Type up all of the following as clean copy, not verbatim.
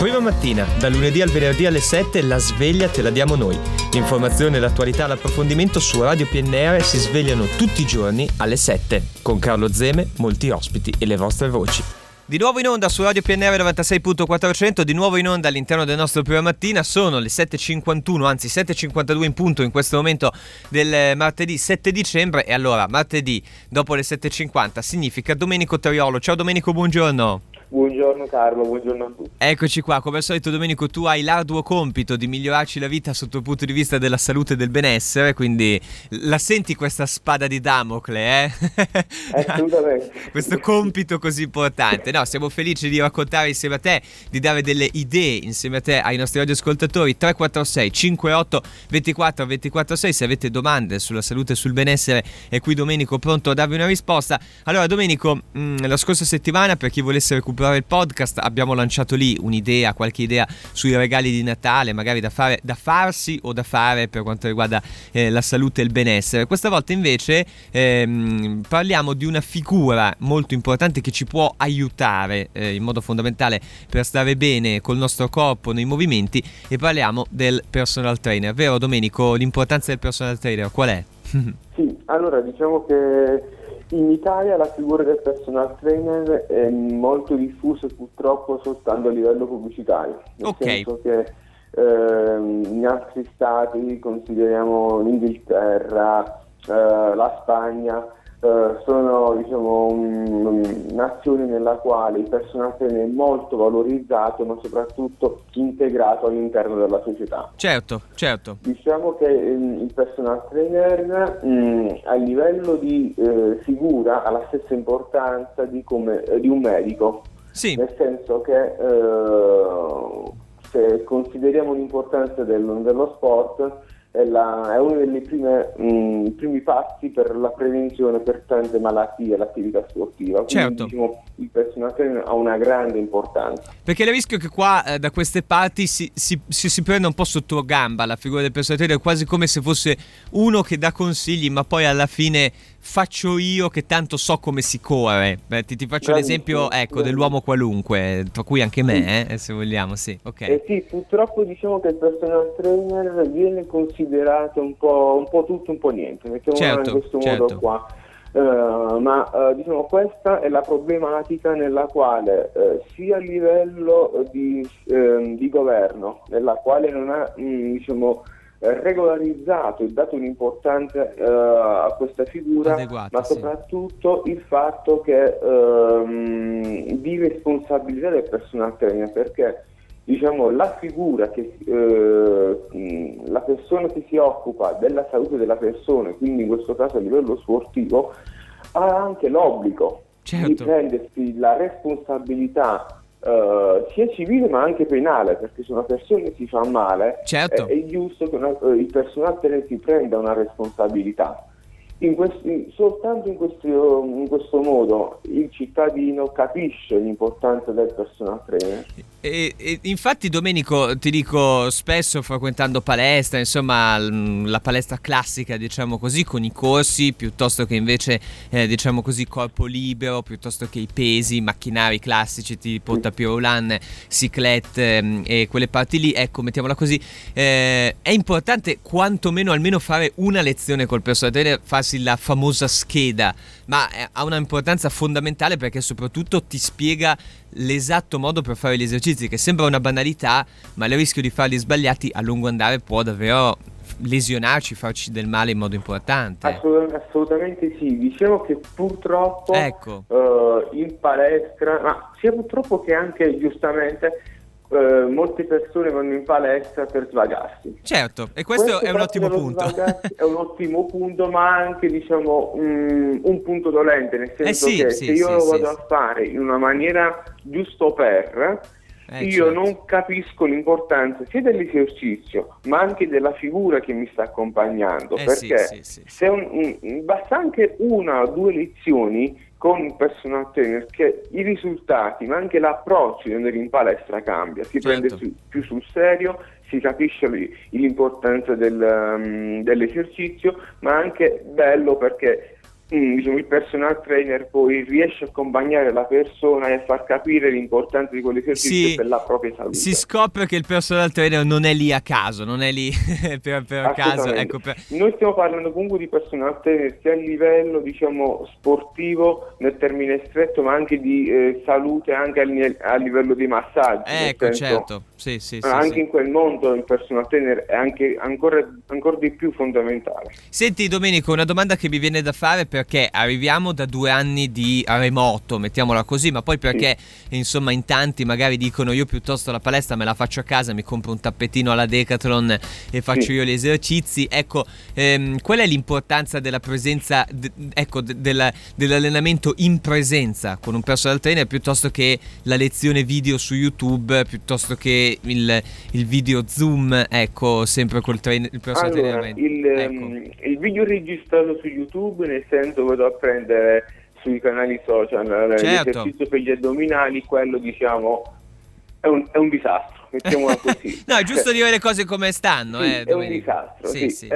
Prima mattina, da lunedì al venerdì alle 7, la sveglia te la diamo noi. L'informazione, l'attualità, l'approfondimento su Radio PNR si svegliano tutti i giorni alle 7. Con Carlo Zeme, molti ospiti e le vostre voci. Di nuovo in onda su Radio PNR 96.400, di nuovo in onda all'interno del nostro Prima Mattina. Sono le 7.51, anzi 7.52 in punto in questo momento del martedì 7 dicembre. E allora, martedì dopo le 7.50 significa Domenico Teriolo. Ciao Domenico, buongiorno. Buongiorno Carlo, buongiorno a tutti. Eccoci qua, come al solito Domenico, tu hai l'arduo compito di migliorarci la vita sotto il punto di vista della salute e del benessere, quindi la senti questa spada di Damocle, Assolutamente. Questo compito così importante. No, siamo felici di raccontare insieme a te, di dare delle idee insieme a te ai nostri radioascoltatori. 346 58 24 24 6, se avete domande sulla salute e sul benessere è qui Domenico pronto a darvi una risposta. Allora Domenico, la scorsa settimana, per chi volesse recuperare il podcast, abbiamo lanciato lì un'idea, qualche idea sui regali di Natale, magari da farsi o da fare per quanto riguarda la salute e il benessere. Questa volta invece parliamo di una figura molto importante che ci può aiutare in modo fondamentale per stare bene col nostro corpo nei movimenti, e parliamo del personal trainer. Vero Domenico, l'importanza del personal trainer qual è? Sì, allora diciamo che in Italia la figura del personal trainer è molto diffusa purtroppo soltanto a livello pubblicitario, nel senso che in altri stati, consideriamo l'Inghilterra, la Spagna, sono nazioni nella quale il personal trainer è molto valorizzato, ma soprattutto integrato all'interno della società. Certo. Diciamo che il personal trainer a livello di figura ha la stessa importanza di un medico, sì. Nel senso che se consideriamo l'importanza dello sport, è uno dei primi passi per la prevenzione per tante malattie, l'attività sportiva. Quindi, certo. Il personal trainer ha una grande importanza. Perché il rischio che qua da queste parti si prenda un po' sotto gamba la figura del personal trainer, quasi come se fosse uno che dà consigli, ma poi alla fine faccio io che tanto so come si corre. Ti faccio l'esempio dell'uomo qualunque, tra cui anche me, se vogliamo, sì. Ok. Sì, purtroppo diciamo che il personal trainer viene considerato un po' tutto, un po' niente, mettiamola in questo modo qua. Diciamo questa è la problematica nella quale sia a livello di governo, nella quale non ha regolarizzato e dato un'importanza a questa figura, adeguata, ma soprattutto il fatto che di responsabilità del personal trainer, perché la figura che la persona che si occupa della salute della persona, quindi in questo caso a livello sportivo, ha anche l'obbligo di prendersi la responsabilità sia civile ma anche penale, perché se una persona si fa male, è giusto che il personal trainer si prenda una responsabilità. Soltanto in questo modo il cittadino capisce l'importanza del personal trainer. E infatti Domenico, ti dico, spesso frequentando palestra, insomma la palestra classica, diciamo così, con i corsi, piuttosto che invece diciamo così corpo libero, piuttosto che i pesi, macchinari classici tipo tapis roulant, cyclette e quelle parti lì, ecco, mettiamola così, è importante quantomeno almeno fare una lezione col personal trainer, farsi la famosa scheda, ma ha una importanza fondamentale perché soprattutto ti spiega l'esatto modo per fare gli esercizi, che sembra una banalità, ma il rischio di farli sbagliati a lungo andare può davvero lesionarci, farci del male in modo importante. Assolutamente sì, diciamo che purtroppo in palestra, ma sia purtroppo che anche giustamente molte persone vanno in palestra per svagarsi. Certo, e questo è un ottimo punto. È un ottimo punto, ma anche un punto dolente, nel senso che se io lo vado a fare in una maniera giusto io non capisco l'importanza sia dell'esercizio ma anche della figura che mi sta accompagnando, perché se basta anche una o due lezioni con un personal trainer, che i risultati ma anche l'approccio di andare in palestra cambia, si prende più sul serio, si capisce l'importanza dell'esercizio, ma anche bello perché diciamo, il personal trainer poi riesce a accompagnare la persona e a far capire l'importanza di quell'esercizio per la propria salute. Si scopre che il personal trainer non è lì a caso, non è lì per caso. Ecco, Noi stiamo parlando comunque di personal trainer sia a livello, diciamo, sportivo nel termine stretto, ma anche di salute anche a livello di massaggi. Ecco, certo. Sì, anche in quel mondo il personal trainer è anche ancora di più fondamentale. Senti Domenico, una domanda che mi viene da fare, perché arriviamo da 2 anni di remoto, mettiamola così, ma poi perché insomma in tanti magari dicono io piuttosto la palestra me la faccio a casa, mi compro un tappetino alla Decathlon e faccio io gli esercizi. Ecco, qual è l'importanza della presenza, dell'allenamento in presenza con un personal trainer piuttosto che la lezione video su YouTube, piuttosto che il video Zoom, ecco, sempre col il personal trainer? Il video registrato su YouTube, nel senso vado a prendere sui canali social l'esercizio per gli addominali, quello diciamo è un disastro, mettiamola così. No, è giusto dire le cose come stanno. È un disastro.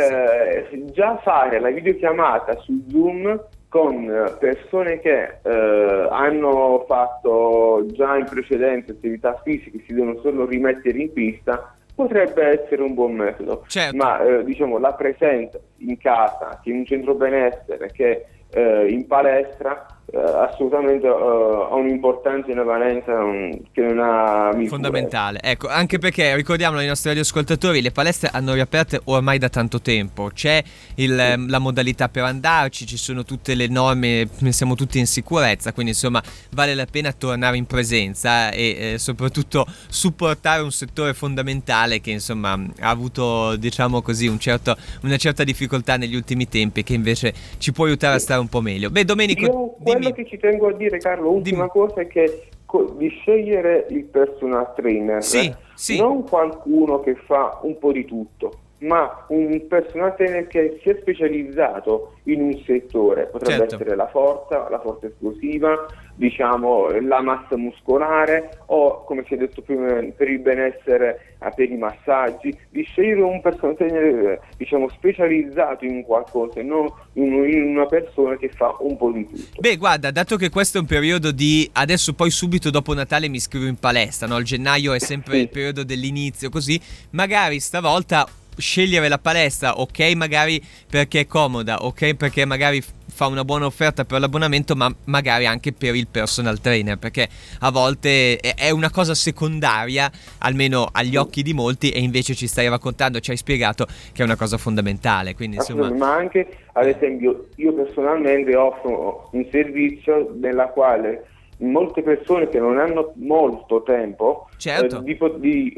Già fare la videochiamata su Zoom con persone che hanno fatto già in precedenza attività fisiche, si devono solo rimettere in pista, potrebbe essere un buon metodo. Ma diciamo la presenza in casa, che in un centro benessere, che in palestra, assolutamente ha un'importanza e una valenza che non ha misura. Fondamentale, ecco, anche perché ricordiamolo ai nostri radioascoltatori, le palestre hanno riaperte ormai da tanto tempo, c'è la modalità per andarci, ci sono tutte le norme, siamo tutti in sicurezza, quindi insomma vale la pena tornare in presenza e soprattutto supportare un settore fondamentale che insomma ha avuto, diciamo così, una certa difficoltà negli ultimi tempi, che invece ci può aiutare a stare un po' meglio. Beh, Domenico, quello che ci tengo a dire, Carlo, ultima cosa, è che di scegliere il personal trainer, non qualcuno che fa un po' di tutto, ma un personal trainer che si è specializzato in un settore, potrebbe essere la forza esplosiva, diciamo la massa muscolare, o come si è detto prima per il benessere, per i massaggi, di scegliere un personal trainer diciamo specializzato in qualcosa e non in una persona che fa un po' di tutto. Beh, guarda, dato che questo è un periodo di adesso, poi subito dopo Natale mi iscrivo in palestra, no? Il gennaio è sempre il periodo dell'inizio, così magari stavolta scegliere la palestra, ok, magari perché è comoda, ok, perché magari fa una buona offerta per l'abbonamento, ma magari anche per il personal trainer, perché a volte è una cosa secondaria, almeno agli occhi di molti, e invece ci stai raccontando, ci hai spiegato che è una cosa fondamentale. Quindi insomma, ma anche ad esempio io personalmente offro un servizio nella quale molte persone che non hanno molto tempo di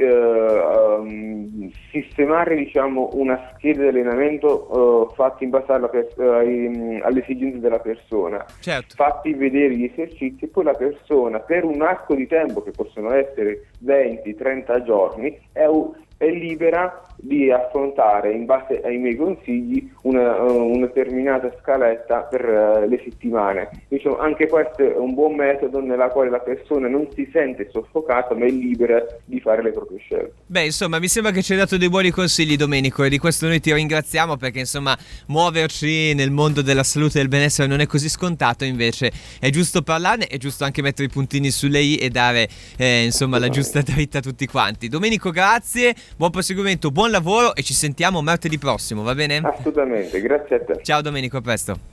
sistemare, diciamo, una scheda di allenamento fatta in base alle esigenze della persona, fatti vedere gli esercizi, e poi la persona per un arco di tempo che possono essere 20-30 giorni è libera di affrontare in base ai miei consigli una determinata scaletta per le settimane. Diciamo, anche questo è un buon metodo nella quale la persona non si sente soffocata, ma è libera di fare le proprie scelte. Beh, insomma, mi sembra che ci hai dato dei buoni consigli, Domenico, e di questo noi ti ringraziamo, perché insomma muoverci nel mondo della salute e del benessere non è così scontato, invece è giusto parlarne, è giusto anche mettere i puntini sulle i e dare insomma la giusta dritta a tutti quanti. Domenico, grazie, buon proseguimento, buon lavoro e ci sentiamo martedì prossimo, va bene? Assolutamente, grazie a te. Ciao Domenico, a presto.